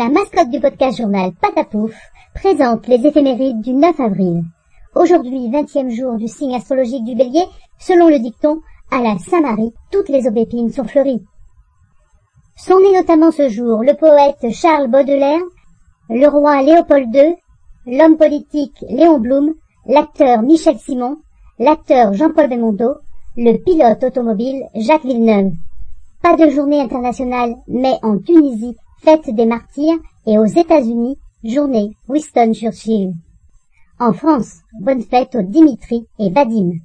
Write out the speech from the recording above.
La mascotte du podcast journal Patapouf présente les éphémérides du 9 avril. Aujourd'hui, 20e jour du signe astrologique du Bélier, selon le dicton « À la Saint-Marie, toutes les aubépines sont fleuries ». Sont nés notamment ce jour le poète Charles Baudelaire, le roi Léopold II, l'homme politique Léon Blum, l'acteur Michel Simon, l'acteur Jean-Paul Belmondo, le pilote automobile Jacques Villeneuve. Pas de journée internationale, mais en Tunisie, fête des martyrs, et aux États-Unis, journée Winston Churchill. En France, bonne fête aux Dimitri et Vadim.